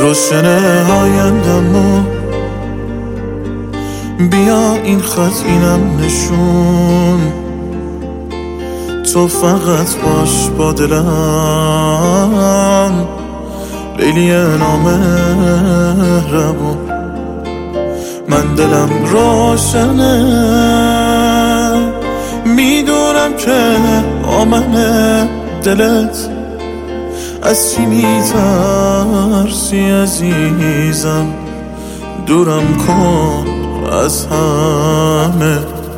روشنه آیندمو بیا این خط اینم نشون، تو فقط باش با دلم لیلی نامهربون. من دلم روشنه، میدونم که آمنه دلت از چی میترسی عزیزم، دورم کن از همه.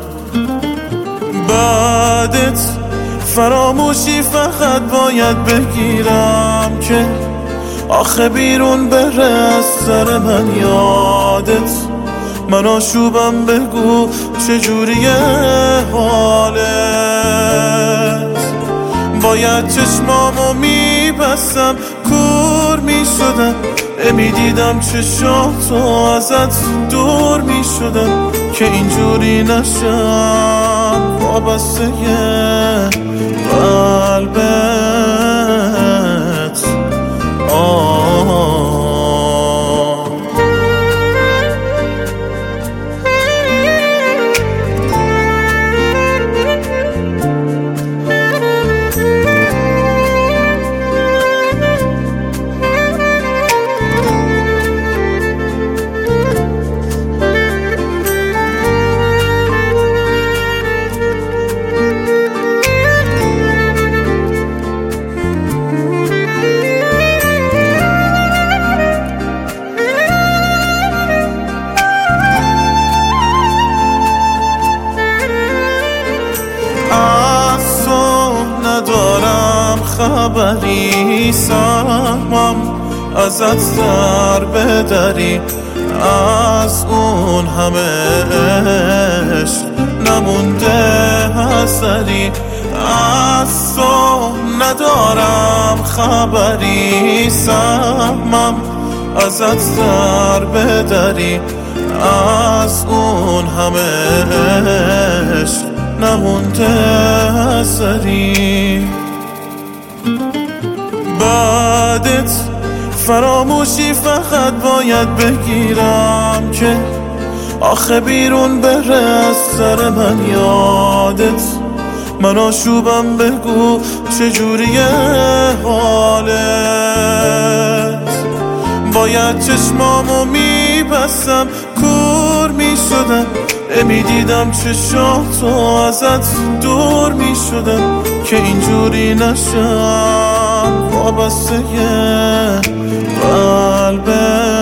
بعدت فراموشی فقط باید بگیرم که آخه بیرون بره از سر من یادت. من آشوبم بگو چجوریه حالت، باید چشمامو میبستم کور میشدم، میدیدم چشاتو ازت دور میشدم که اینجوری نشم وابسته قلبت. ندارم خبری، سهمم ازت در بدری، از اون همه عشق نمونده اثری. از تو ندارم خبری، سهمم ازت در بدری، از اون همه عشق نمونده اثری. بعدت فراموشی فقط باید بگیرم که آخه بیرون بره از سر من یادت. من آشوبم بگو چجوریه حالت، باید چشمامو میبستم کور میشدم، میدیدم چشاتو ازت دور میشدم که اینجوری نشم وابسته قلبت.